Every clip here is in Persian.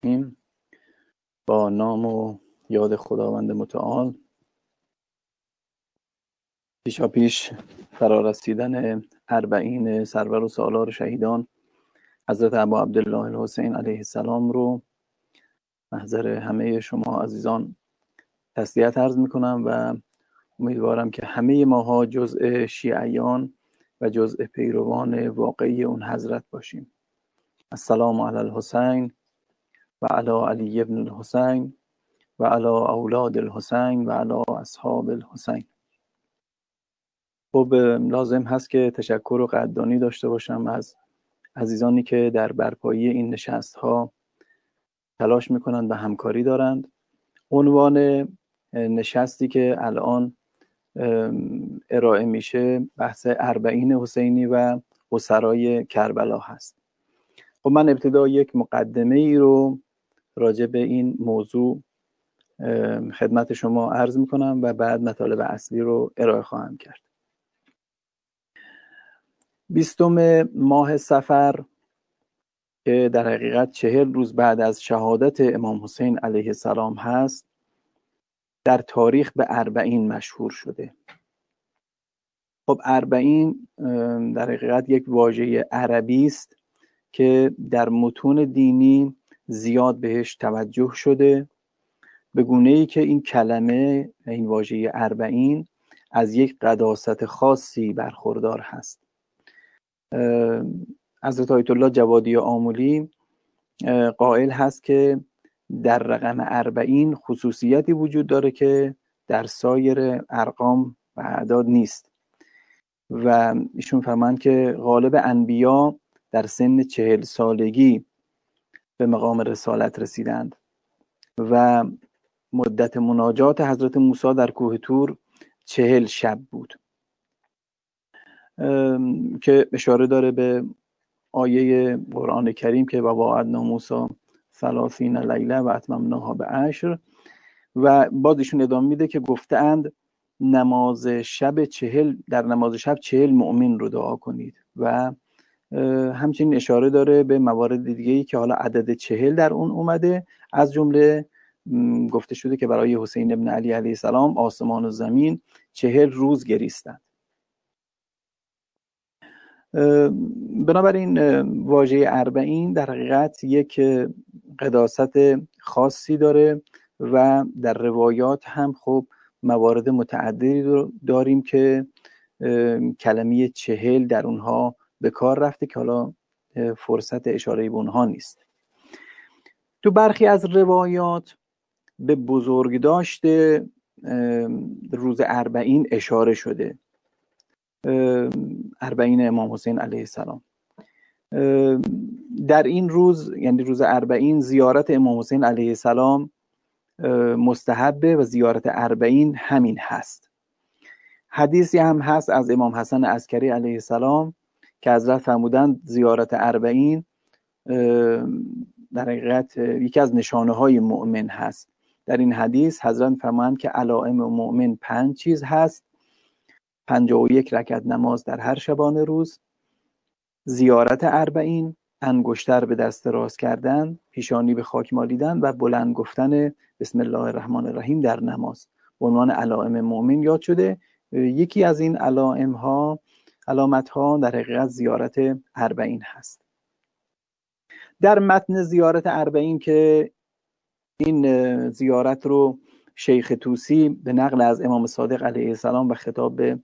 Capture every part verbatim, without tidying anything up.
الرحیم. با نام و یاد خداوند متعال. پیشا پیش فرارسیدن اربعین سرور و سالار شهیدان حضرت ابا عبدالله الحسین علیه السلام رو محضر همه شما عزیزان تسلیت عرض میکنم و امیدوارم که همه ماها جزء شیعیان و جزء پیروان واقعی اون حضرت باشیم. السلام علی الحسین و علی علی ابن الحسین و علی اولاد الحسین و علی اصحاب الحسین. خب لازم هست که تشکر و قدردانی داشته باشم از عزیزانی که در برپایی این نشست ها تلاش میکنند و همکاری دارند. عنوان نشستی که الان ارائه میشه بحث اربعین حسینی و اسرای کربلا هست. خب من ابتدا یک مقدمه ای رو راجع به این موضوع خدمت شما عرض میکنم و بعد مطالب اصلی رو ارائه خواهم کرد. بیستم ماه صفر که در حقیقت چهل روز بعد از شهادت امام حسین علیه السلام هست، در تاریخ به اربعین مشهور شده. خب اربعین در حقیقت یک واژه عربی است که در متون دینی زیاد بهش توجه شده، به گونه‌ای که این کلمه، این واژه اربعین، از یک قداست خاصی برخوردار هست. حضرت آیت الله جوادی آملی قائل هست که در رقم اربعین خصوصیتی وجود داره که در سایر ارقام و اعداد نیست و ایشون فرمان که غالب انبیا در سن چهل سالگی به مقام رسالت رسیدند و مدت مناجات حضرت موسی در کوه طور چهل شب بود که اشاره داره به آیه قرآن کریم که و وعدنا موسی ثلاثین لیله و اتممناها به عشر، و باز ایشون ادامه میده که گفتند نماز شب چهل در نماز شب چهل مؤمن رو دعا کنید و همچنین اشاره داره به موارد دیگه‌ای که حالا عدد چهل در اون اومده. از جمله گفته شده که برای حسین ابن علی علیه السلام آسمان و زمین چهل روز گریستند. بنابراین واژه اربعین در حقیقت یک قداست خاصی داره و در روایات هم خب موارد متعددی داریم که کلمه چهل در اونها به کار رفته که حالا فرصت اشاره به اونها نیست. تو برخی از روایات به بزرگداشت روز اربعین اشاره شده، اربعین امام حسین علیه السلام. در این روز، یعنی روز اربعین، زیارت امام حسین علیه السلام مستحبه و زیارت اربعین همین هست. حدیثی هم هست از امام حسن عسکری علیه السلام که حضرت فرمودند زیارت اربعین در حقیقت یکی از نشانه های مؤمن هست. در این حدیث حضرت فرمودند که علائم مؤمن پنج چیز هست: پنجاه و یک رکعت نماز در هر شبانه روز، زیارت اربعین، انگشتر به دست راست کردن، پیشانی به خاک مالیدن و بلند گفتن بسم الله الرحمن الرحیم در نماز. به عنوان علائم مؤمن یاد شده. یکی از این علائم ها علامت ها در حقیقت زیارت اربعین هست. در متن زیارت اربعین که این زیارت رو شیخ طوسی به نقل از امام صادق علیه السلام و خطاب به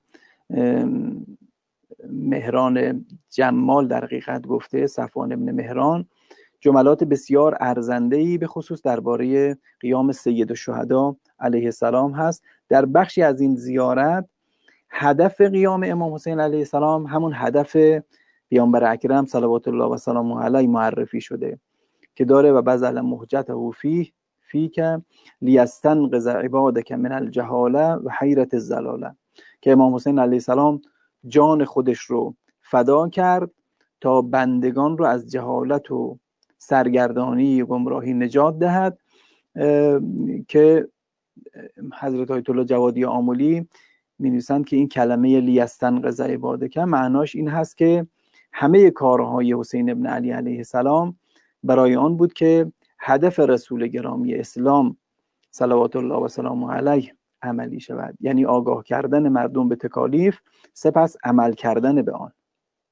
مهران جمال در حقیقت گفته، صفوان ابن مهران، جملات بسیار ارزنده‌ای به خصوص درباره قیام سید الشهدا علیه السلام هست. در بخشی از این زیارت هدف قیام امام حسین علیه السلام همون هدف پیامبر اکرم صلوات الله و سلامه علیه معرفی شده که داره و بذل محجته فیه فیک لیستنقذ عبادک من الجهاله و حیرت الضلاله، که امام حسین علیه السلام جان خودش رو فدا کرد تا بندگان رو از جهالت و سرگردانی و گمراهی نجات دهد. که حضرت آیت الله جوادی آملی می‌نویسند که این کلمه لیستنقذ عبادک معناش این هست که همه کارهای حسین ابن علی علیه السلام برای آن بود که هدف رسول گرامی اسلام صلوات الله و سلامه علیه عملی شود، یعنی آگاه کردن مردم به تکالیف سپس عمل کردن به آن.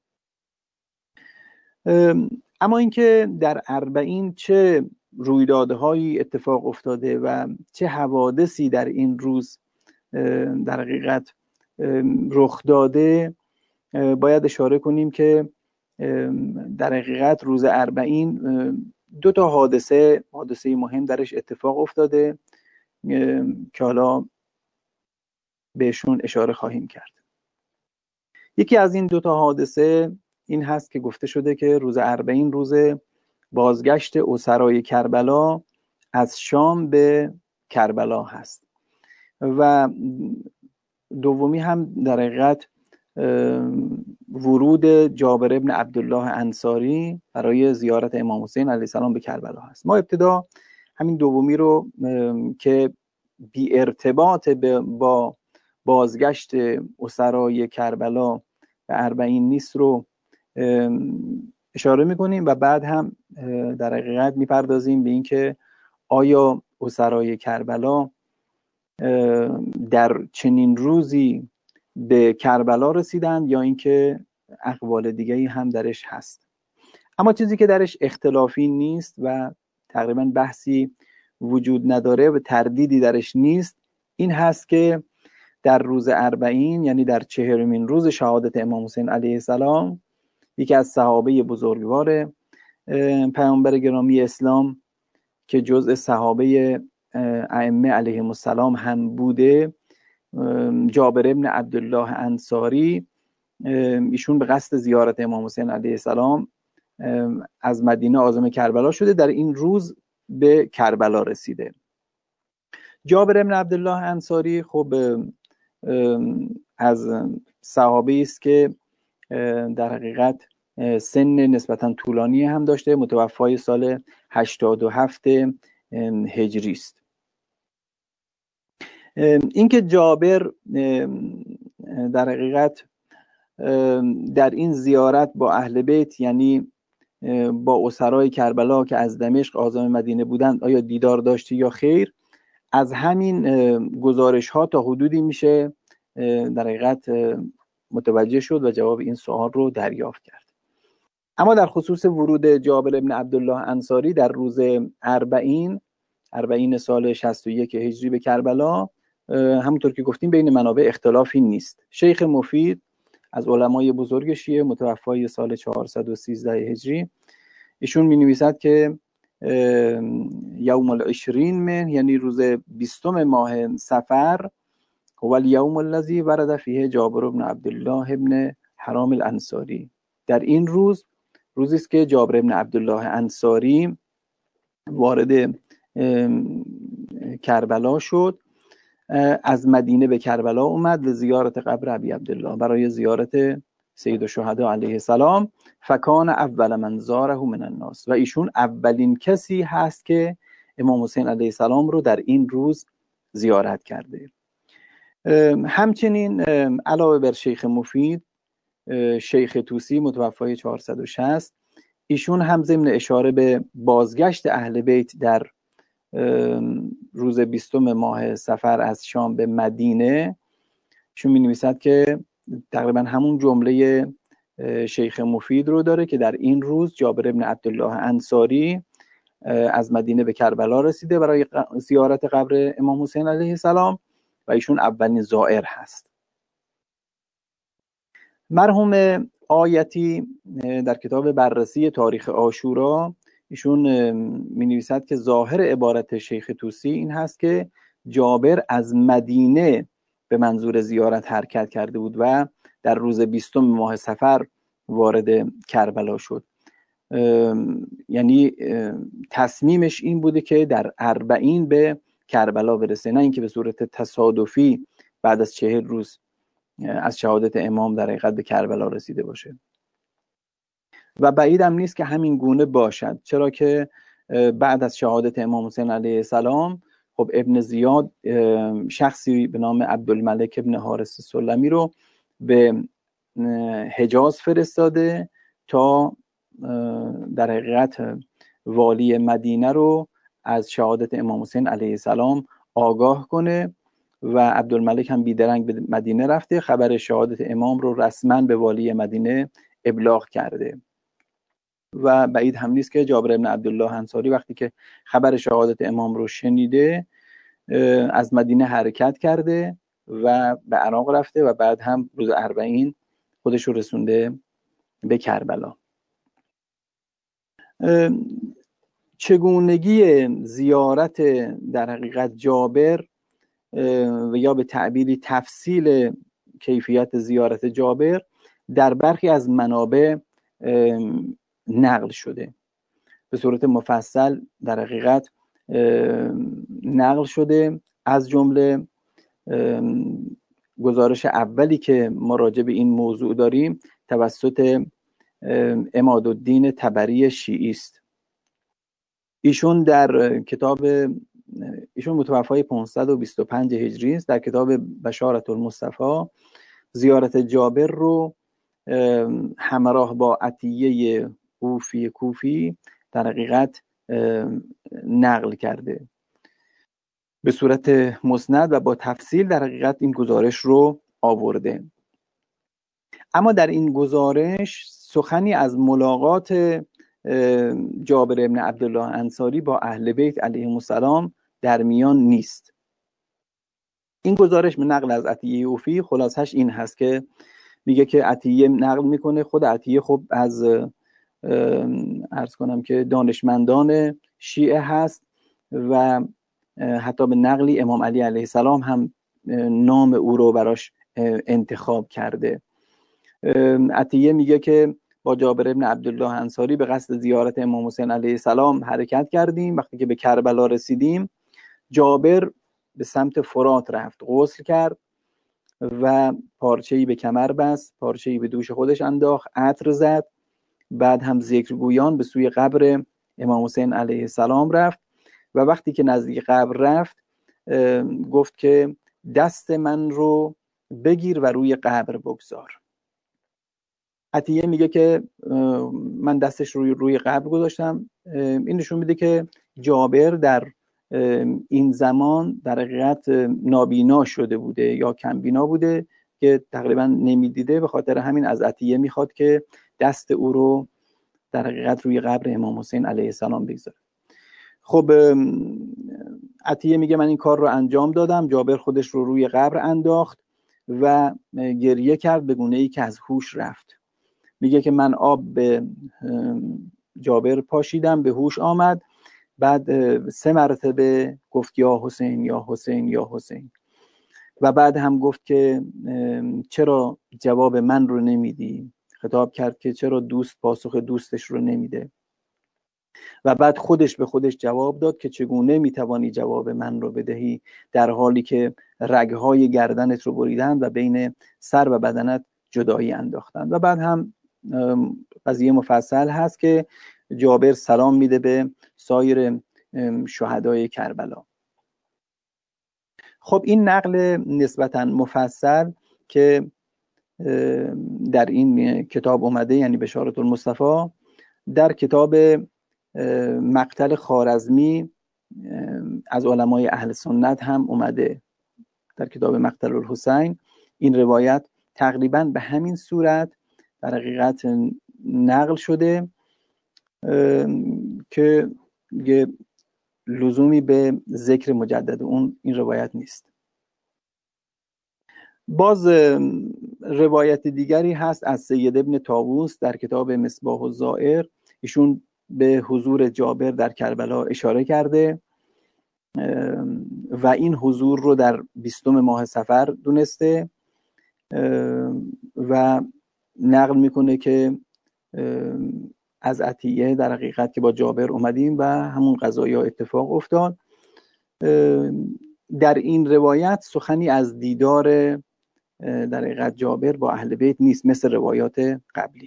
اما اینکه در اربعین چه رویدادهایی اتفاق افتاده و چه حوادثی در این روز در حقیقت رخ داده، باید اشاره کنیم که در حقیقت روز اربعین دو تا حادثه حادثه مهم درش اتفاق افتاده که حالا بهشون اشاره خواهیم کرد. یکی از این دو تا حادثه این هست که گفته شده که روز اربعین روز بازگشت اسرای کربلا از شام به کربلا هست و دومی هم در حقیقت ورود جابر ابن عبدالله انصاری برای زیارت امام حسین علیه السلام به کربلا هست. ما ابتدا همین دومی رو که بی ارتباط با بازگشت اسرای کربلا به اربعین نیست رو اشاره میکنیم و بعد هم در حقیقت میپردازیم به این که آیا اسرای کربلا در چنین روزی به کربلا رسیدند یا اینکه اقوال دیگه‌ای هم درش هست. اما چیزی که درش اختلافی نیست و تقریبا بحثی وجود نداره و تردیدی درش نیست این هست که در روز اربعین، یعنی در چهارمین روز شهادت امام حسین علیه السلام، یکی از صحابه بزرگوار پیامبر گرامی اسلام که جزء صحابه ائمه علیهم السلام هم بوده، جابر ابن عبدالله انصاری، ایشون به قصد زیارت امام حسین علیه السلام از مدینه عازم کربلا شده، در این روز به کربلا رسیده. جابر ابن عبدالله انصاری خب از صحابه است که در حقیقت سن نسبتا طولانی هم داشته، متوفای سال هشتاد و هفت هجری است. اینکه جابر در حقیقت در این زیارت با اهل بیت، یعنی با اسرای کربلا که از دمشق عازم مدینه بودند، آیا دیدار داشته یا خیر، از همین گزارش ها تا حدودی میشه در حقیقت متوجه شد و جواب این سوال رو دریافت کرد. اما در خصوص ورود جابر ابن عبدالله انصاری در روز اربعین اربعین سال شصت و یک هجری به کربلا، همونطور که گفتیم بین منابع اختلافی نیست. شیخ مفید از علمای بزرگ شیعه متوفای سال چهارصد و سیزده هجری، ایشون می نویسد که یوم العشرین من، یعنی روز بیستم ماه صفر، هو الیوم الذی ورد فیه جابر بن عبدالله ابن حرام الانصاری، در این روز روزی است که جابر بن عبدالله انصاری وارد کربلا شد، از مدینه به کربلا اومد و زیارت قبر ابی عبدالله، برای زیارت سید الشهدا علیه السلام. فکان اول من زاره من الناس، و ایشون اولین کسی هست که امام حسین علیه السلام رو در این روز زیارت کرده. همچنین علاوه بر شیخ مفید، شیخ طوسی متوفای چهارصد و شصت، ایشون هم ضمن اشاره به بازگشت اهل بیت در روز بیستم ماه صفر از شام به مدینه، ایشون می نویسد که تقریبا همون جمله شیخ مفید رو داره که در این روز جابر ابن عبدالله انصاری از مدینه به کربلا رسیده برای زیارت قبر امام حسین علیه السلام و ایشون اولین زائر هست. مرحوم آیتی در کتاب بررسی تاریخ عاشورا ایشون می نویسد که ظاهر عبارت شیخ طوسی این هست که جابر از مدینه به منظور زیارت حرکت کرده بود و در روز بیستم ماه صفر وارد کربلا شد، یعنی تصمیمش این بوده که در اربعین به کربلا برسه، نه اینکه به صورت تصادفی بعد از چهل روز از شهادت امام در حقیقت به کربلا رسیده باشه. و بعید هم نیست که همین گونه باشد، چرا که بعد از شهادت امام حسین علیه السلام خب ابن زیاد شخصی به نام عبدالملک ابن حارث سلمی رو به حجاز فرستاده تا در حقیقت والی مدینه رو از شهادت امام حسین علیه السلام آگاه کنه و عبدالملک هم بیدرنگ به مدینه رفته، خبر شهادت امام رو رسما به والی مدینه ابلاغ کرده. و بعید هم نیست که جابر بن عبدالله انصاری وقتی که خبر شهادت امام رو شنیده از مدینه حرکت کرده و به عراق رفته و بعد هم روز اربعین خودش رو رسونده به کربلا. چگونگی زیارت در حقیقت جابر و یا به تعبیری تفصیل کیفیت زیارت جابر در برخی از منابع نقل شده، به صورت مفصل در حقیقت نقل شده. از جمله گزارش اولی که ما راجع به این موضوع داریم توسط عمادالدین طبری شیعی است. ایشون در کتاب ایشون متوفای پانصد و بیست و پنج هجری است. در کتاب بشارة المصطفی زیارت جابر رو همراه با عطیه کوفی کوفی در حقیقت نقل کرده به صورت مسند و با تفصیل در حقیقت این گزارش رو آورده. اما در این گزارش سخنی از ملاقات جابر بن عبدالله انصاری با اهل بیت علیهم السلام در میان نیست. این گزارش به نقل از عطیه اوفی خلاصش این هست که میگه که عطیه نقل میکنه، خود عطیه خب از عرض کنم که دانشمندان شیعه هست و حتی به نقلی امام علی علیه السلام هم نام او رو براش انتخاب کرده. عطیه میگه که با جابر بن عبدالله انصاری به قصد زیارت امام حسین علیه السلام حرکت کردیم. وقتی که به کربلا رسیدیم جابر به سمت فرات رفت، غسل کرد و پارچه‌ای به کمر بست، پارچه‌ای به دوش خودش انداخت، عطر زد. بعد هم ذکرگویان به سوی قبر امام حسین علیه السلام رفت و وقتی که نزدیک قبر رفت گفت که دست من رو بگیر و روی قبر بگذار. عطیه میگه که من دستش روی روی قبر گذاشتم. این نشون میده که جابر در این زمان در حقیقت نابینا شده بوده یا کمبینا بوده که تقریبا نمیدیده، به خاطر همین از عطیه میخواد که دست او رو در حقیقت روی قبر امام حسین علیه السلام بگذاره. خب عطیه میگه من این کار رو انجام دادم. جابر خودش رو روی قبر انداخت و گریه کرد به گونه‌ای که از هوش رفت. میگه که من آب به جابر پاشیدم، به هوش آمد. بعد سه مرتبه گفت یا حسین یا حسین یا حسین و بعد هم گفت که چرا جواب من رو نمیدی؟ خطاب کرد که چرا دوست پاسخ دوستش رو نمیده؟ و بعد خودش به خودش جواب داد که چگونه میتوانی جواب من رو بدهی در حالی که رگهای گردنت رو بریدن و بین سر و بدنت جدایی انداختن. و بعد هم قضیه مفصل هست که جابر سلام میده به سایر شهدای کربلا. خب این نقل نسبتاً مفصل که در این کتاب اومده، یعنی بشارة المصطفی، در کتاب مقتل خوارزمی از علمای اهل سنت هم اومده. در کتاب مقتل الحسین این روایت تقریباً به همین صورت در حقیقت نقل شده که یه لزومی به ذکر مجدد اون این روایت نیست. باز روایت دیگری هست از سید ابن طاووس در کتاب مصباح الزائر. ایشون به حضور جابر در کربلا اشاره کرده و این حضور رو در بیستم ماه صفر دونسته و نقل میکنه که از عطیه در حقیقت که با جابر اومدیم و همون قضایا اتفاق افتاد. در این روایت سخنی از دیدار در حقیقت جابر با اهل بیت نیست مثل روایات قبلی.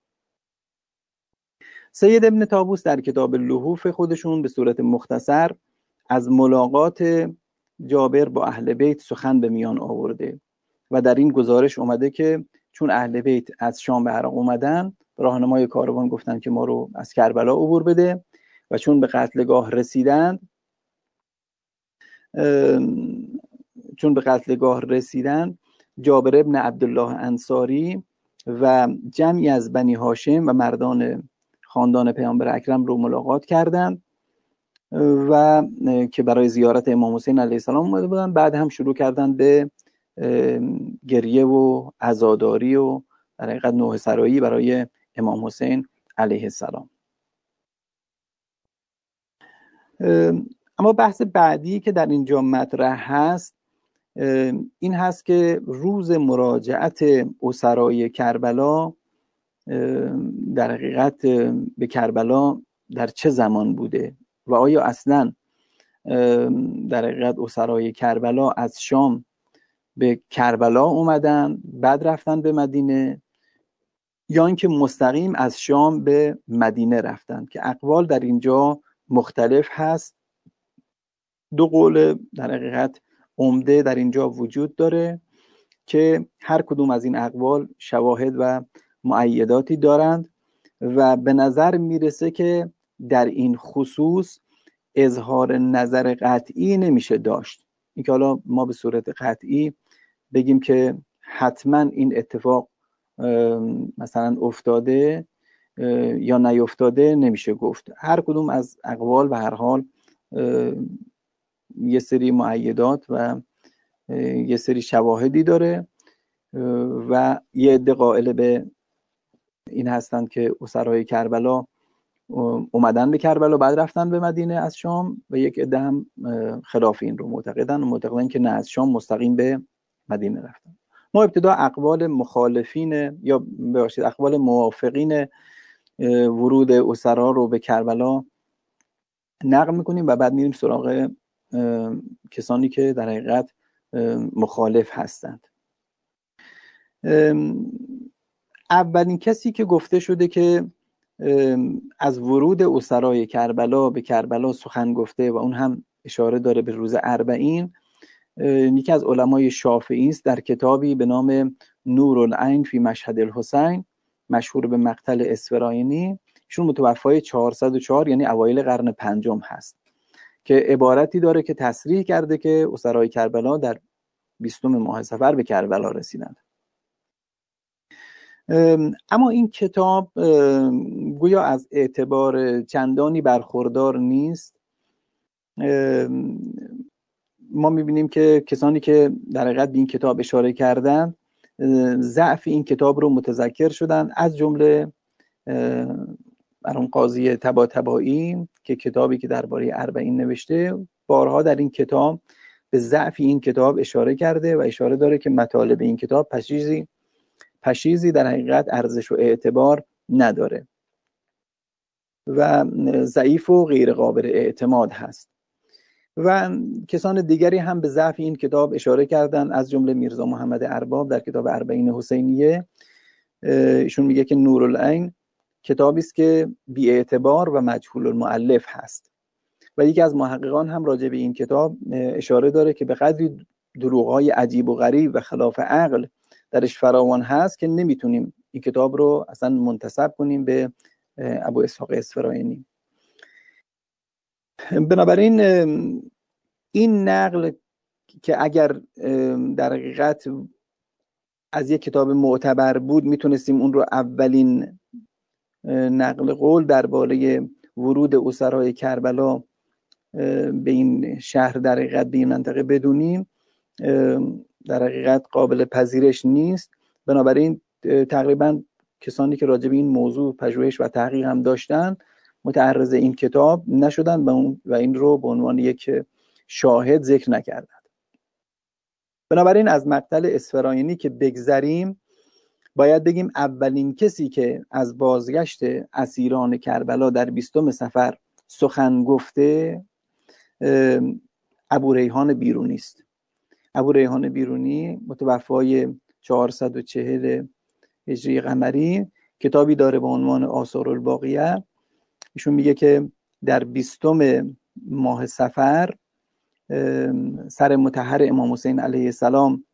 سید ابن طاووس در کتاب لحوف خودشون به صورت مختصر از ملاقات جابر با اهل بیت سخن به میان آورده و در این گزارش اومده که چون اهل بیت از شام به عراق اومدن، راهنمای کاروان گفتن که ما رو از کربلا عبور بده و چون به قتلگاه رسیدند چون به قتلگاه رسیدند جابر ابن عبدالله انصاری و جمعی از بنی هاشم و مردان خاندان پیامبر اکرم رو ملاقات کردند و که برای زیارت امام حسین علیه السلام اومده بودن. بعد هم شروع کردن به گریه و عزاداری و در حقیقت نوحه سرایی برای امام حسین علیه السلام. اما بحث بعدی که در اینجا مطرح هست این هست که روز مراجعت اسرای کربلا در حقیقت به کربلا در چه زمان بوده و آیا اصلا در حقیقت اسرای کربلا از شام به کربلا اومدن بعد رفتن به مدینه یا اینکه مستقیم از شام به مدینه رفتن، که اقوال در اینجا مختلف هست. دو قول در حقیقت عمده در اینجا وجود داره که هر کدوم از این اقوال شواهد و مؤیداتی دارند و به نظر میرسه که در این خصوص اظهار نظر قطعی نمیشه داشت. این که حالا ما به صورت قطعی بگیم که حتما این اتفاق مثلا افتاده یا نیفتاده نمیشه گفت. هر کدوم از اقوال به هر حال یه سری مؤیدات و یه سری شواهدی داره و یه عده قائل به این هستند که اسرای کربلا اومدن به کربلا بعد رفتن به مدینه از شام و یک عده هم خلاف این رو معتقدن و معتقدن که نه، از شام مستقیم به مدینه رفتن. ما ابتدا اقوال مخالفین یا ببخشید اقوال موافقین ورود اسرا رو به کربلا نقل میکنیم و بعد میریم سراغ کسانی که در حقیقت مخالف هستند. اولین کسی که گفته شده که از ورود اسرای کربلا به کربلا سخن گفته و اون هم اشاره داره به روز اربعین، یکی از علمای شافعی است در کتابی به نام نورالعین فی مشهد الحسین، مشهور به مقتل اسفراینی. ایشون متوفای چهارصد و چهار یعنی اوایل قرن پنجم هست که عبارتی داره که تصریح کرده که اسرای کربلا در بیستم ماه صفر به کربلا رسیدند. اما این کتاب گویا از اعتبار چندانی برخوردار نیست. ما میبینیم که کسانی که در حقیقت به این کتاب اشاره کردن ضعف این کتاب رو متذکر شدن، از جمله مرحوم قاضی طباطبایی که کتابی که درباره اربعین نوشته بارها در این کتاب به ضعف این کتاب اشاره کرده و اشاره داره که مطالب این کتاب پشیزی پشیزی در حقیقت ارزش و اعتبار نداره و ضعیف و غیر قابل اعتماد هست. و کسان دیگری هم به ضعف این کتاب اشاره کردن، از جمله میرزا محمد ارباب در کتاب اربعین حسینیه. ایشون میگه که نورالعین کتابی است که بی اعتبار و مجهول المؤلف هست و یکی از محققان هم راجع به این کتاب اشاره داره که به قدری دروغ‌های عجیب و غریب و خلاف عقل درش فراوان هست که نمیتونیم این کتاب رو اصلا منتسب کنیم به ابو اسحاق اسفراینی. بنابراین این نقل که اگر در حقیقت از یک کتاب معتبر بود میتونستیم اون رو اولین نقل قول درباره ورود اسرای کربلا به این شهر در حقیقت به این منطقه بدونیم، در حقیقت قابل پذیرش نیست. بنابراین تقریبا کسانی که راجع به این موضوع پژوهش و تحقیق هم داشتن متعرض این کتاب نشدن و این رو به عنوان یک شاهد ذکر نکردند. بنابراین از مقتل اسفراینی که بگذریم، باید بگیم اولین کسی که از بازگشت اسیران کربلا در بیستم صفر سخن گفته ابو ریحان بیرونی است. ابو ریحان بیرونی متوفای چهارصد و چهل هجری قمری کتابی داره با عنوان آثار الباقیه. ایشون میگه که در بیستم ماه صفر سر مطهر امام حسین علیه السلام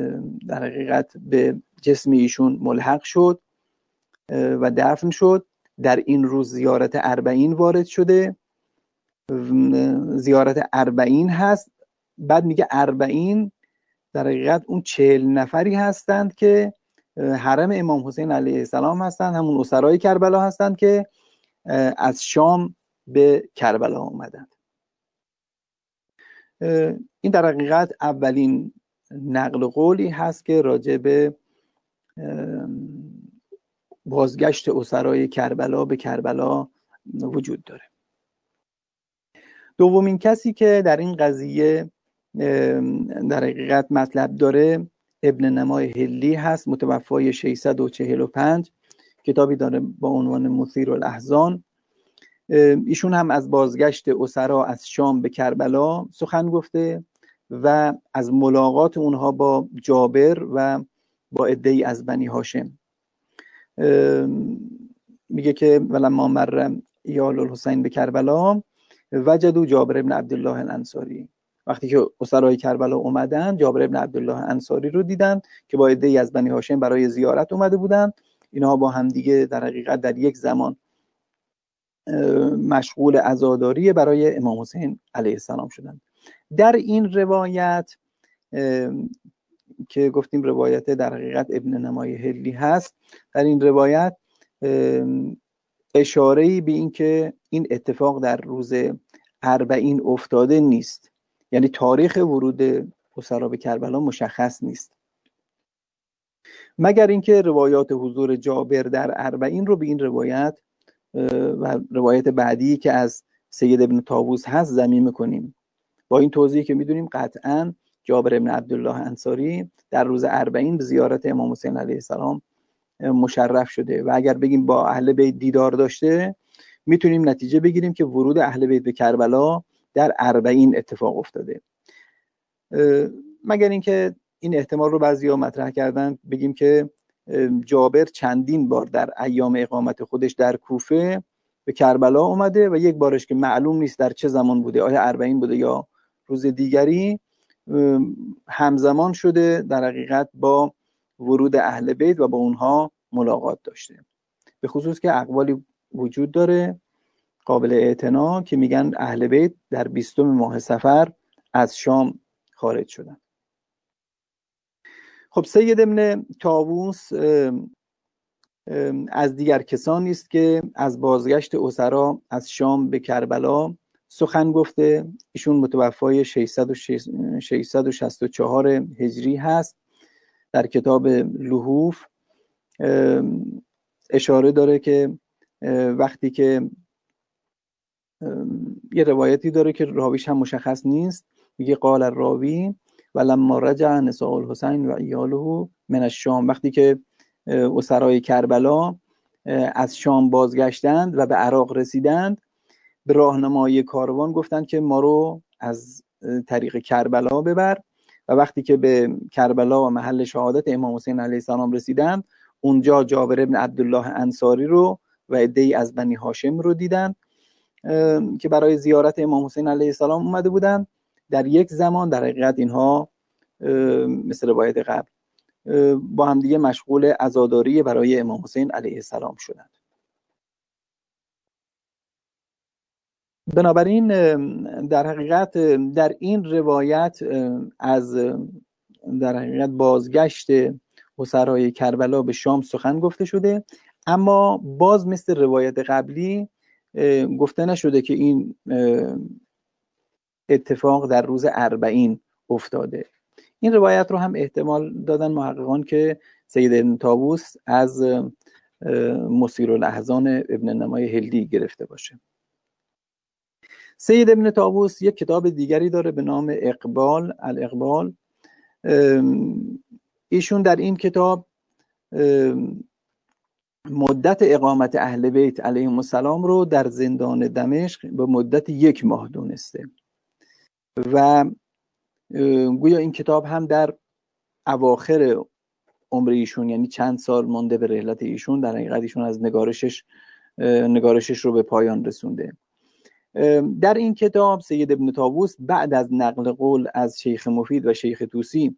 در حقیقت به جسم ایشون ملحق شد و دفن شد در این روز زیارت اربعین وارد شده، زیارت اربعین هست. بعد میگه اربعین در حقیقت اون چهل نفری هستند که حرم امام حسین علیه السلام هستند، همون اسرای کربلا هستند که از شام به کربلا اومدند. این در حقیقت اولین نقل قولی هست که راجع به بازگشت اسرای کربلا به کربلا وجود داره. دومین کسی که در این قضیه در حقیقت مطلب داره ابن نمای هلی هست، متوفای ششصد و چهل و پنج، کتابی داره با عنوان مثیر الاحزان. ایشون هم از بازگشت اسرا از شام به کربلا سخن گفته و از ملاقات اونها با جابر و با عده‌ای از بنی هاشم. میگه که ولما مر ایال الحسین به کربلا وجدوا جابر ابن عبدالله الانصاری. وقتی که اسرای کربلا اومدن، جابر ابن عبدالله انصاری رو دیدن که با عده‌ای از بنی هاشم برای زیارت اومده بودن. اینها با هم دیگه در حقیقت در یک زمان مشغول عزاداری برای امام حسین علیه السلام شدن. در این روایت که گفتیم روایت در حقیقت ابن نمای هلی هست، در این روایت اشاره‌ای به این که این اتفاق در روز اربعین افتاده نیست، یعنی تاریخ ورود اسرا به کربلا مشخص نیست، مگر اینکه روایات حضور جابر در اربعین رو به این روایت و روایت بعدی که از سید ابن طاووس هست ضمیمه کنیم. با این توضیح که میدونیم قطعاً جابر ابن عبدالله انصاری در روز اربعین به زیارت امام حسین علیه السلام مشرف شده و اگر بگیم با اهل بیت دیدار داشته، میتونیم نتیجه بگیریم که ورود اهل بیت به کربلا در اربعین اتفاق افتاده. مگر اینکه این احتمال رو بعضیا مطرح کردن، بگیم که جابر چندین بار در ایام اقامت خودش در کوفه به کربلا اومده و یک بارش که معلوم نیست در چه زمان بوده، آیا اربعین بوده یا روز دیگری، همزمان شده در حقیقت با ورود اهل بیت و با اونها ملاقات داشته. به خصوص که اقوالی وجود داره قابل اعتنا که میگن اهل بیت در بیستم ماه صفر از شام خارج شدن. خب سید ابن طاووس از دیگر کسانی است که از بازگشت اسرا از شام به کربلا سخن گفته. ایشون متوفای ششصد و شصت و چهار هجری هست. در کتاب لحوف اشاره داره که وقتی که یه روایتی داره که راویش هم مشخص نیست، میگه قال الراوی ولما رجع نساء الحسین و عیاله من الشام، وقتی که اسرای کربلا از شام بازگشتند و به عراق رسیدند، به راهنمای کاروان گفتند که ما رو از طریق کربلا ببر و وقتی که به کربلا و محل شهادت امام حسین علیه السلام رسیدند، اونجا جابر ابن عبدالله انصاری رو و عده‌ای از بنی هاشم رو دیدند که برای زیارت امام حسین علیه السلام اومده بودند. در یک زمان در حقیقت اینها مثل روایت قبل با هم دیگه مشغول عزاداری برای امام حسین علیه السلام شدند. بنابراین در حقیقت در این روایت از در حقیقت بازگشت اسرای کربلا به شام سخن گفته شده، اما باز مثل روایت قبلی گفته نشده که این اتفاق در روز اربعین افتاده. این روایت رو هم احتمال دادن محققان که سید ابن طاووس از مثیر الاحزان ابن نمای هلی گرفته باشه. سید ابن طاووس یک کتاب دیگری داره به نام اقبال الاقبال. ایشون در این کتاب مدت اقامت اهل بیت علیهم السلام رو در زندان دمشق به مدت یک ماه دونسته و گویا این کتاب هم در اواخر عمر ایشون، یعنی چند سال مونده به رحلت ایشون، در حقیقت ایشون از نگارشش نگارشش رو به پایان رسونده. در این کتاب سید ابن طاووس بعد از نقل قول از شیخ مفید و شیخ طوسی،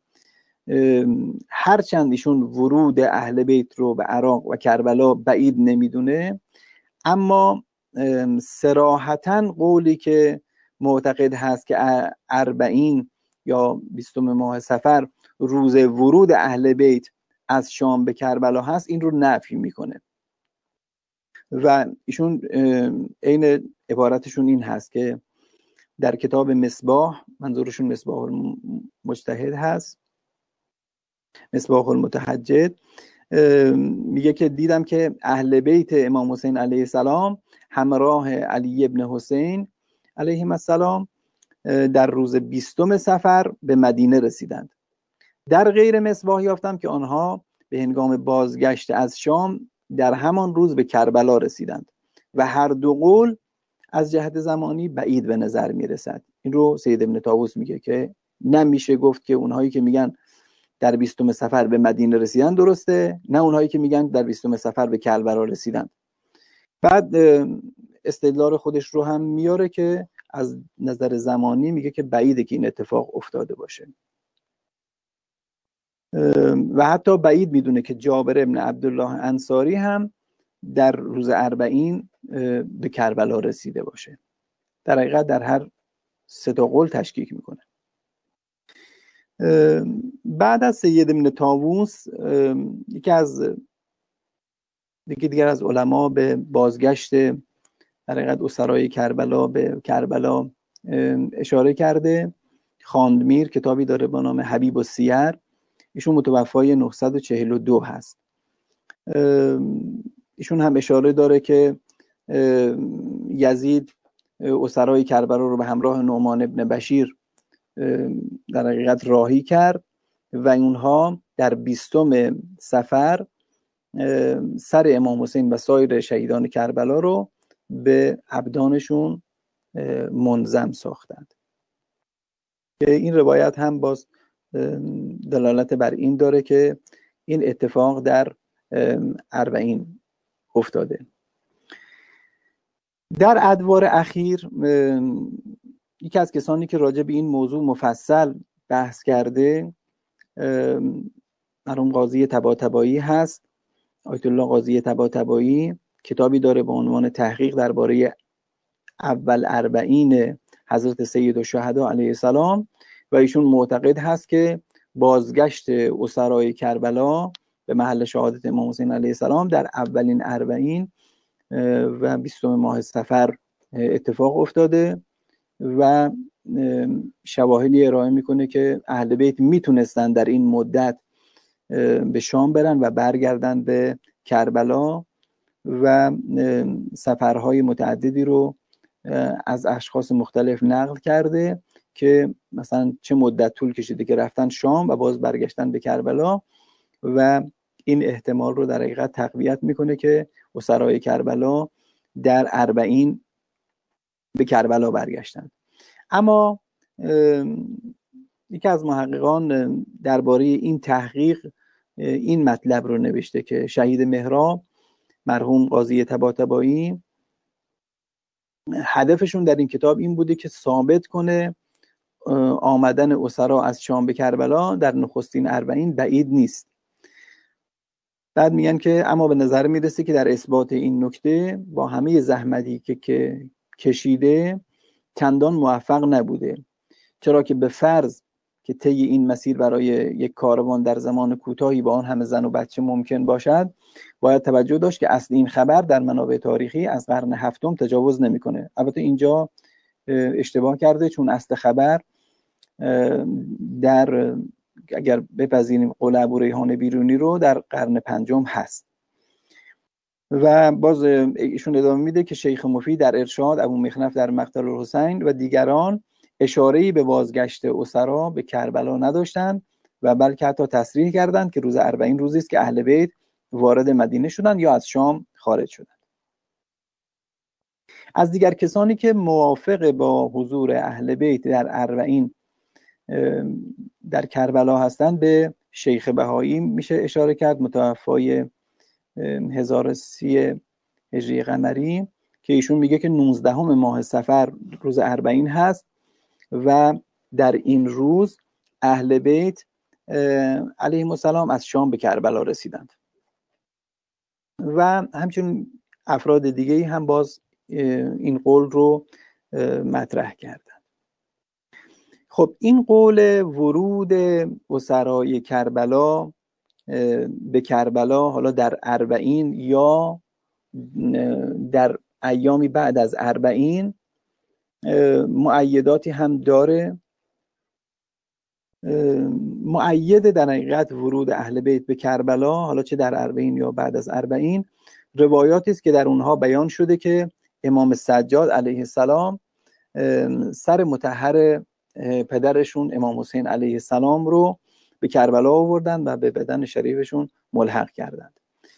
هرچند ایشون ورود اهل بیت رو به عراق و کربلا بعید نمیدونه، اما صراحتاً قولی که معتقد هست که اربعین یا بیستم ماه صفر روز ورود اهل بیت از شام به کربلا هست، این رو نفی میکنه و ایشون عین عبارتشون این هست که در کتاب مصباح، منظورشون مصباح المجتهد هست، مصباح المتحجد، میگه که دیدم که اهل بیت امام حسین علیه السلام همراه علی ابن حسین علیه السلام در روز بیستم صفر به مدینه رسیدند. در غیر مصباح یافتم که آنها به هنگام بازگشت از شام در همان روز به کربلا رسیدند و هر دو قول از جهت زمانی بعید به نظر میرسد. این رو سید ابن طاووس میگه که نمیشه گفت که اونهایی که میگن در بیستم صفر به مدینه رسیدن درسته، نه اونهایی که میگن در بیستم صفر به کربلا رسیدن. بعد استدلال خودش رو هم میاره که از نظر زمانی میگه که بعیده که این اتفاق افتاده باشه و حتی بعید میدونه که جابر ابن عبدالله انصاری هم در روز اربعین به کربلا رسیده باشه. در حقیقت در هر سه تا قول تشکیک میکنه. بعد از سید ابن طاووس یکی از یکی دیگر از علما به بازگشت در حقیقت اسرای کربلا به کربلا اشاره کرده. خواندمیر کتابی داره با نام حبیب السیر، ایشون متوفای نهصد و چهل و دو هست. ایشون هم اشاره داره که یزید اسرای کربلا رو به همراه نعمان ابن بشیر در حقیقت راهی کرد و اونها در بیستم صفر سر امام حسین و سایر شهیدان کربلا رو به ابدانشون منظم ساختند. این روایت هم باز دلالت بر این داره که این اتفاق در اربعین افتاده. در ادوار اخیر یکی از کسانی که راجع به این موضوع مفصل بحث کرده مرحوم قاضی طباطبایی هست. آیت الله قاضی طباطبایی کتابی داره با عنوان تحقیق درباره اول اربعین حضرت سید الشهدا علیه السلام و ایشون معتقد هست که بازگشت اسرای کربلا به محل شهادت امام حسین علیه السلام در اولین اربعین و بیستم ماه صفر اتفاق افتاده و شواهدی ارائه میکنه که اهل بیت میتونستن در این مدت به شام برن و برگردن به کربلا و سفرهای متعددی رو از اشخاص مختلف نقل کرده که مثلا چه مدت طول کشیده که رفتن شام و باز برگشتن به کربلا و این احتمال رو در حقیقت تقویت میکنه که اسرای کربلا در اربعین به کربلا برگشتن. اما یکی از محققان درباره این تحقیق این مطلب رو نوشته که شهید مهراب مرحوم قاضی طباطبایی هدفشون در این کتاب این بوده که ثابت کنه آمدن اسرا از شام به کربلا در نخستین اربعین بعید نیست. بعد میگن که اما به نظر میرسه که در اثبات این نکته با همه زحمتی که, که کشیده چندان موفق نبوده، چرا که به فرض که طی این مسیر برای یک کاروان در زمان کوتاهی با آن همه زن و بچه ممکن باشد، باید توجه داشت که اصل این خبر در منابع تاریخی از قرن هفتم تجاوز نمیکنه. البته اینجا اشتباه کرده، چون اصل خبر در اگر بپذیریم قول ابو ریحان بیرونی رو در قرن پنجم هست. و باز ایشون ادامه میده که شیخ مفید در ارشاد، ابو مخنف در مقتل الحسین و دیگران اشاره‌ای به بازگشت اسرا به کربلا نداشتند و بلکه حتی تصریح کردند که روز اربعین روزی است که اهل بیت وارد مدینه شدند یا از شام خارج شدند. از دیگر کسانی که موافق با حضور اهل بیت در اربعین در کربلا هستند به شیخ بهایی میشه اشاره کرد، متوفای هزار و سی هجری قمری، که ایشون میگه که نوزدهم ماه صفر روز اربعین هست و در این روز اهل بیت علیهم السلام از شام به کربلا رسیدند. و همچنین افراد دیگه هم باز این قول رو مطرح کردن. خب این قول ورود اسرای کربلا به کربلا حالا در اربعین یا در ایامی بعد از اربعین مؤیداتی هم داره. مؤید در حقیقت ورود اهل بیت به کربلا، حالا چه در اربعین یا بعد از اربعین، روایاتی است که در اونها بیان شده که امام سجاد علیه السلام سر مطهر پدرشون امام حسین علیه السلام رو به کربلا آوردن و به بدن شریفشون ملحق کردند.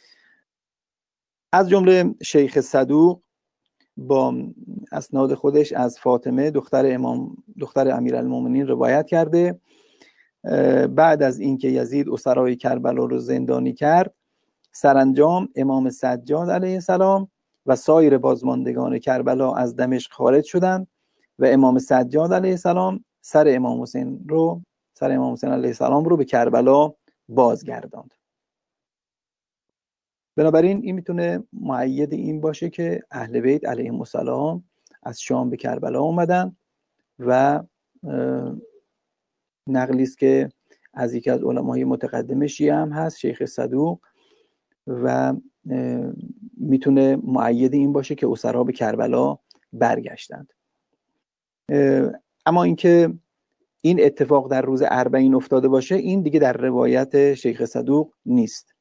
از جمله شیخ صدوق با اسناد خودش از فاطمه دختر امام دختر امیرالمومنین روایت کرده بعد از اینکه یزید اسرای کربلا رو زندانی کرد، سرانجام امام سجاد علیه السلام و سایر بازماندگان کربلا از دمشق خارج شدند و امام سجاد علیه السلام سر امام حسین رو سر امام حسین علیه السلام رو به کربلا بازگرداند. بنابراین این میتونه مؤید این باشه که اهل بیت علیهم السلام از شام به کربلا اومدن و نقلی است که از یکی از علمای متقدم شیعه هم هست، شیخ صدوق، و میتونه مؤید این باشه که اسرا به کربلا برگشتند. اما اینکه این اتفاق در روز اربعین افتاده باشه، این دیگه در روایت شیخ صدوق نیست.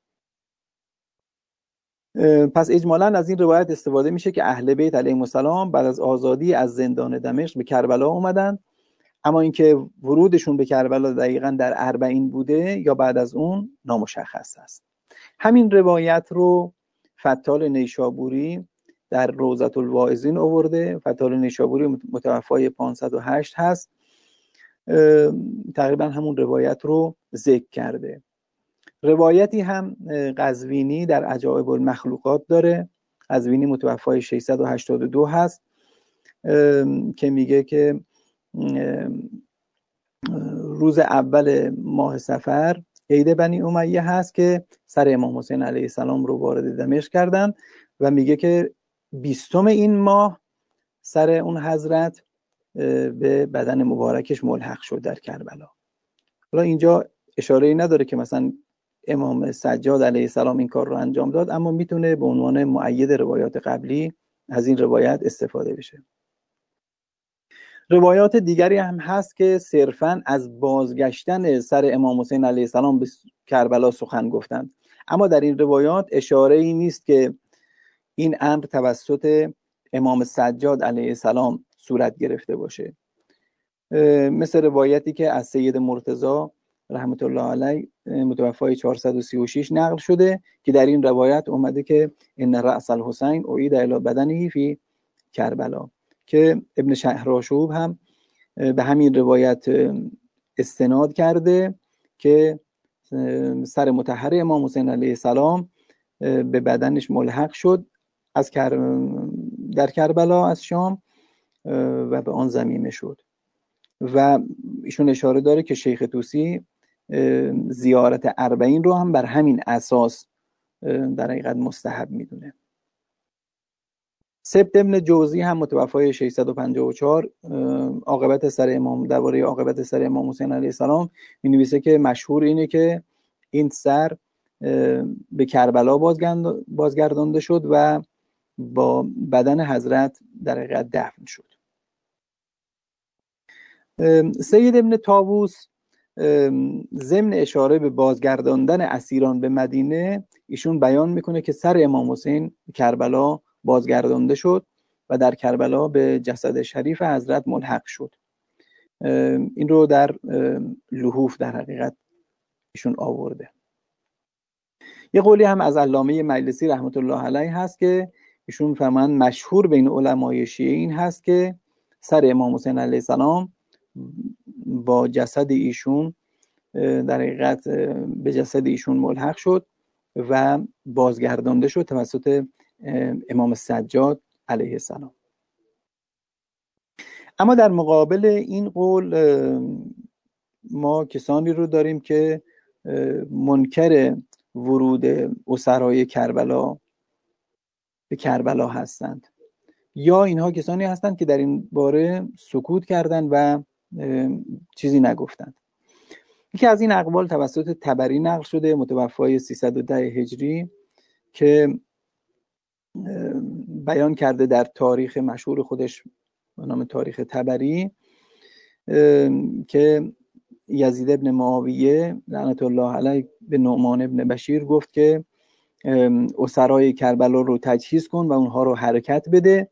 پس اجمالاً از این روایت استفاده میشه که اهل بیت علیهم السلام بعد از آزادی از زندان دمشق به کربلا اومدن، اما اینکه ورودشون به کربلا دقیقاً در اربعین بوده یا بعد از اون نامشخص است. همین روایت رو فتال نیشابوری در روضة الواعظین آورده. فتال نیشابوری متوفای پانصد و هشت هست، تقریبا همون روایت رو ذکر کرده. روایتی هم قزوینی در عجائب المخلوقات داره، قزوینی متوفای ششصد و هشتاد و دو هست، که میگه که روز اول ماه صفر عید بنی امیه هست که سر امام حسین علیه السلام رو وارد دمشق کردن و میگه که بیستم این ماه سر اون حضرت به بدن مبارکش ملحق شد در کربلا. حالا اینجا اشاره‌ای نداره که مثلا امام سجاد علیه السلام این کار رو انجام داد، اما میتونه به عنوان مؤید روایات قبلی از این روایت استفاده بشه. روایات دیگری هم هست که صرفاً از بازگشتن سر امام حسین علیه السلام به کربلا سخن گفتند، اما در این روایات اشاره‌ای نیست که این امر توسط امام سجاد علیه السلام صورت گرفته باشه. مثل روایتی که از سید مرتضی رحمت الله علیه متوفای چهارصد و سی و شش نقل شده که در این روایت اومده که ان رأس الحسین اعید الی بدنه فی کربلا، که ابن شهرآشوب هم به همین روایت استناد کرده که سر مطهر امام حسین علیه السلام به بدنش ملحق شد از کر... در کربلا از شام و به آن ضمیمه شد. و ایشون اشاره داره که شیخ طوسی زیارت اربعین رو هم بر همین اساس در حقیقت مستحب میدونه. سبت ابن جوزی هم متوفای ششصد و پنجاه و چهار عاقبت سر امام درباره عاقبت سر امام حسین علیه السلام می‌نویسه که مشهور اینه که این سر به کربلا بازگردانده شد و با بدن حضرت در حقیقت دفن شد. سید ابن طاووس ضمن اشاره به بازگرداندن اسیران به مدینه، ایشون بیان میکنه که سر امام حسین کربلا بازگردانده شد و در کربلا به جسد شریف حضرت ملحق شد. این رو در لحوف در حقیقت ایشون آورده. یه قولی هم از علامه مجلسی رحمت الله علیه هست که ایشون فرمان مشهور بین علمای شیعه این هست که سر امام حسین علیه السلام با جسد ایشون در حقیقت به جسد ایشون ملحق شد و بازگردانده شد توسط امام سجاد علیه السلام. اما در مقابل این قول ما کسانی رو داریم که منکر ورود اسرای کربلا به کربلا هستند، یا اینها کسانی هستند که در این باره سکوت کردند و چیزی نگفتند. یکی از این اقوال توسط طبری نقل شده، متوفای سیصد و ده هجری، که بیان کرده در تاریخ مشهور خودش به نام تاریخ طبری که یزید ابن معاویه لعنت الله علیه به نعمان ابن بشیر گفت که اسرای کربلا رو تجهیز کن و اونها رو حرکت بده.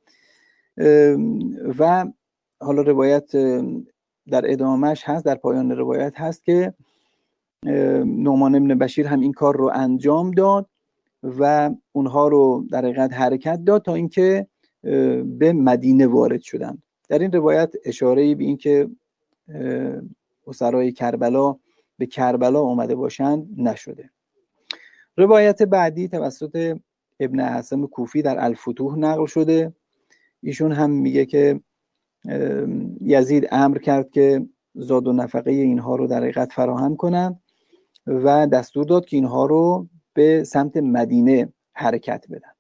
و حالا روایت در ادامهش هست، در پایان روایت هست که نعمان ابن بشیر هم این کار رو انجام داد و اونها رو در حقیقت حرکت داد تا اینکه به مدینه وارد شدند. در این روایت اشاره‌ای به این که اسرای کربلا به کربلا اومده باشند نشده. روایت بعدی توسط ابن حسم کوفی در الفتوح نقل شده. ایشون هم میگه که یزید امر کرد که زاد و نفقه اینها رو در حقیقت فراهم کنند و دستور داد که اینها رو به سمت مدینه حرکت بدن.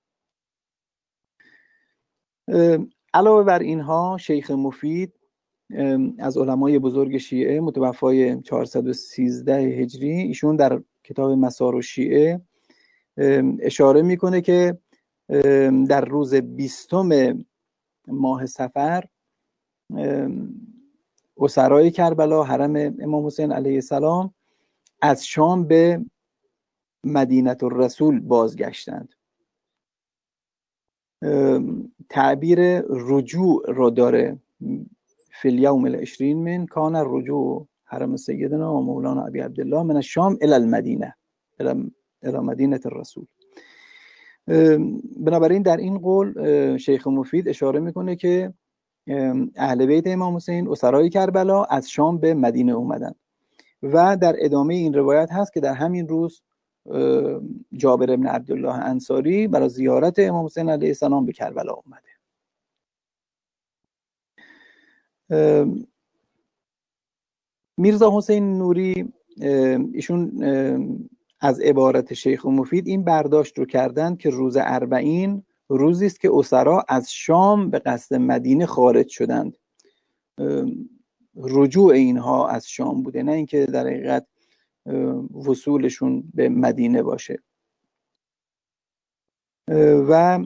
علاوه بر اینها شیخ مفید از علمای بزرگ شیعه متوفای چهارصد و سیزده هجری، ایشون در کتاب مسار الشیعه اشاره میکنه که در روز بیستم ماه صفر اسرای کربلا حرم امام حسین علیه السلام از شام به مدینه الرسول بازگشتند. تعبیر رجوع رو داره، فی الیوم العشرین من کان الرجوع حرم سیدنا و مولانا ابی عبدالله من الشام الی المدینه الی مدینه الرسول. بنابراین در این قول شیخ مفید اشاره میکنه که اهل بیت امام حسین اسرای کربلا از شام به مدینه اومدن و در ادامه این روایت هست که در همین روز جابر بن عبدالله انصاری برای زیارت امام حسین علیه السلام به کربلا اومده. میرزا حسین نوری ایشون از عبارت شیخ مفید این برداشت رو کردن که روز اربعین روزی است که اسرا از شام به قصد مدینه خارج شدند. رجوع اینها از شام بوده، نه اینکه در حقیقت وصولشون به مدینه باشه. و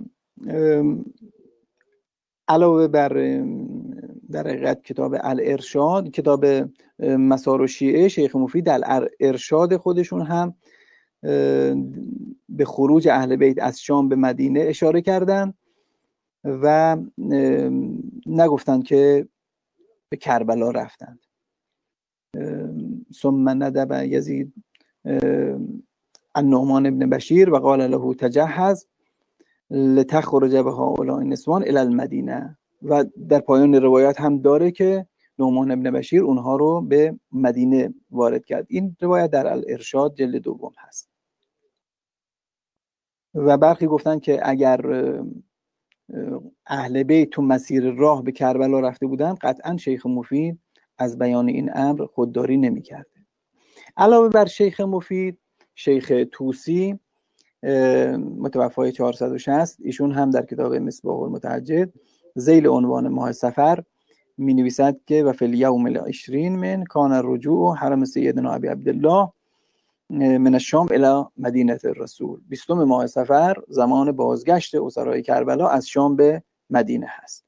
علاوه بر در حقیقت کتاب الارشاد، کتاب مسار الشیعه، شیخ مفید در ارشاد خودشون هم به خروج اهل بیت از شام به مدینه اشاره کردن و نگفتند که به کربلا رفتند. ثم ندب یزید النعمان ابن بشیر و قال له تجهز لتخرج بهؤلاء النسوان الی المدینه. و در پایان روایت هم داره که نعمان ابن بشیر اونها رو به مدینه وارد کرد. این روایت در الارشاد جلد دوم هست. و برخی گفتن که اگر اهل بیت تو مسیر راه به کربلا رفته بودن قطعا شیخ مفید از بیان این امر خودداری نمی کرده. علاوه بر شیخ مفید، شیخ طوسی متوفای چهارصد و شصت، ایشون هم در کتاب مصباح المتهجد ذیل عنوان ماه صفر می نویسد که و فی الیوم العشرین من کان الرجوع حرم سیدنا ابی عبدالله من الشام الی مدینه الرسول. بیستم ماه صفر زمان بازگشت اسرای کربلا از شام به مدینه هست.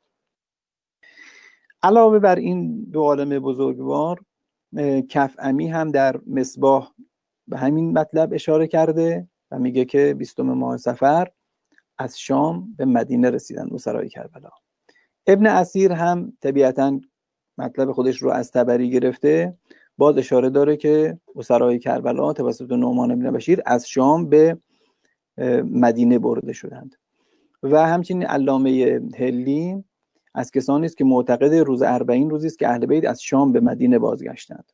علاوه بر این دو عالم بزرگوار، کفعمی هم در مصباح به همین مطلب اشاره کرده و میگه که بیستم ماه صفر از شام به مدینه رسیدن اسرای کربلا. ابن اسیر هم طبیعتاً مطلب خودش رو از طبری گرفته، باز اشاره داره که اسرای کربلا توسط نعمان ابن بشیر از شام به مدینه برده شدند. و همچنین علامه هلی از کسانی است که معتقد روز اربعین روزی است که اهل بیت از شام به مدینه بازگشتند.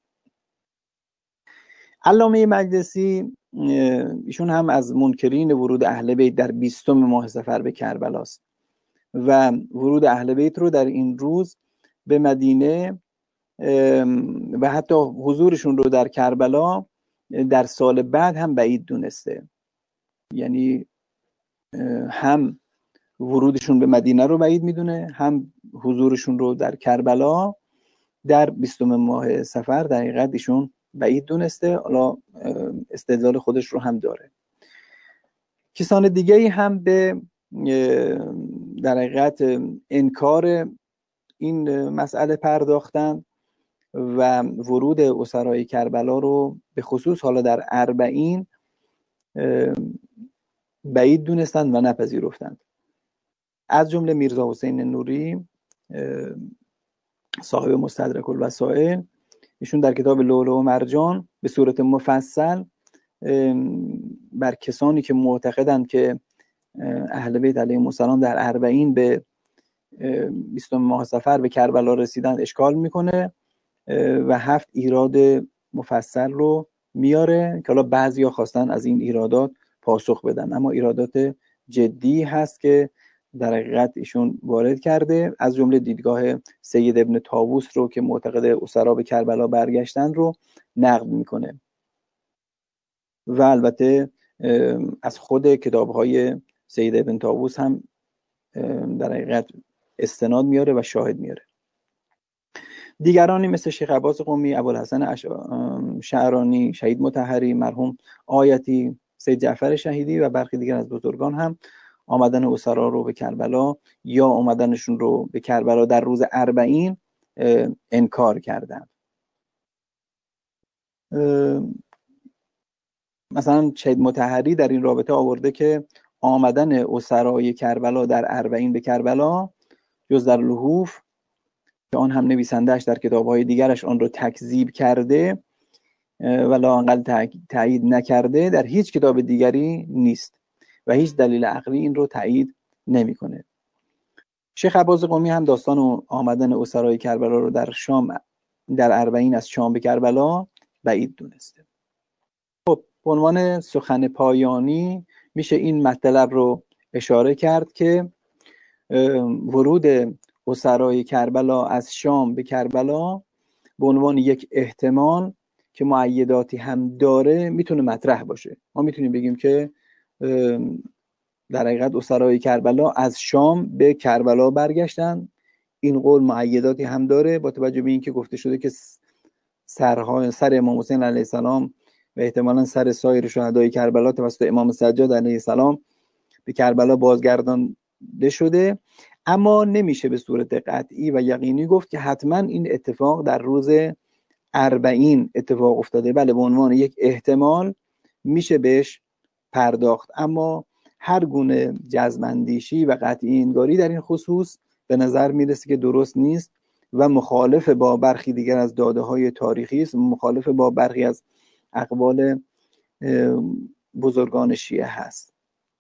علامه مجلسی ایشون هم از منکرین ورود اهل بیت در بیستم ماه صفر به کربلا است و ورود اهل بیت رو در این روز به مدینه و حتی حضورشون رو در کربلا در سال بعد هم بعید دونسته. یعنی هم ورودشون به مدینه رو بعید میدونه، هم حضورشون رو در کربلا در بیستم ماه صفر در حقیقت ایشون بعید دونسته. حالا استدلال خودش رو هم داره. کسان دیگه‌ای هم به در حقیقت انکار این مسئله پرداختن و ورود اسرای کربلا رو به خصوص حالا در اربعین بعید دونستند و نپذیرفتند. از جمله میرزا حسین نوری صاحب مستدرک الوسائل، ایشون در کتاب لؤلؤ و مرجان به صورت مفصل بر کسانی که معتقدند که اهل بیت علیهم السلام در اربعین به بیستم ماه صفر به کربلا رسیدن اشکال میکنه و هفت ایراد مفصل رو میاره که حالا بعضیا خواستن از این ایرادات پاسخ بدن، اما ایرادات جدی هست که در حقیقت ایشون وارد کرده. از جمله دیدگاه سید ابن طاووس رو که معتقد اسرا به کربلا برگشتن رو نقد میکنه و البته از خود کتاب‌های سید ابن طاووس هم در حقیقت استناد میاره و شاهد میاره. دیگرانی مثل شیخ عباس قمی، ابوالحسن شعرانی، شهید مطهری، مرحوم آیتی، سید جعفر شهیدی و برخی دیگر از بزرگان هم آمدن اسرا رو به کربلا یا آمدنشون رو به کربلا در روز اربعین انکار کردند. مثلا شهید مطهری در این رابطه آورده که آمدن اسرای کربلا در اربعین به کربلا جز در لحوف که آن هم نویسندهش در کتاب‌های دیگرش آن رو تکذیب کرده و لااقل تایید نکرده، در هیچ کتاب دیگری نیست و هیچ دلیل عقلی این رو تایید نمی‌کنه. شیخ عباس قمی هم داستان آمدن اسرای کربلا رو در شام در اربعین از شام به کربلا بعید دونسته. خب به عنوان سخن پایانی میشه این مطلب رو اشاره کرد که ورود اسرای کربلا از شام به کربلا به عنوان یک احتمال که مؤیداتی هم داره میتونه مطرح باشه. ما میتونیم بگیم که در حقیقت اسرای کربلا از شام به کربلا برگشتن. این قول مؤیداتی هم داره با توجه به اینکه گفته شده که سرها سر امام حسین علیه السلام و احتمالاً سر سایر شهدای کربلا توسط امام سجاد علیه السلام به کربلا بازگردانده شده، اما نمیشه به صورت قطعی و یقینی گفت که حتما این اتفاق در روز اربعین اتفاق افتاده. بله به عنوان یک احتمال میشه بهش پرداخت، اما هر گونه جزم‌اندیشی و قطعی انگاری در این خصوص به نظر میرسه که درست نیست و مخالف با برخی دیگر از داده‌های تاریخی است، مخالف با برخی از اقوال بزرگان شیعه هست.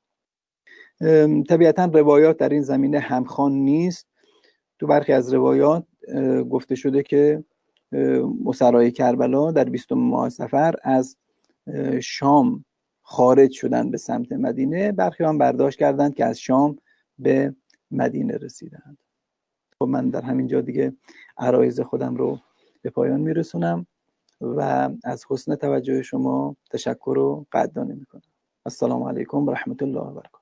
طبیعتاً روایات در این زمینه همخوان نیست. تو برخی از روایات گفته شده که اسرای کربلا در بیستم ماه صفر از شام خارج شدن به سمت مدینه، برخی هم برداشت کردند که از شام به مدینه رسیدند. خب من در همین جا دیگه عرایض خودم رو به پایان میرسونم و از حسن توجه شما تشکر و قدردانی میکنم. السلام علیکم و رحمت الله و برکاته.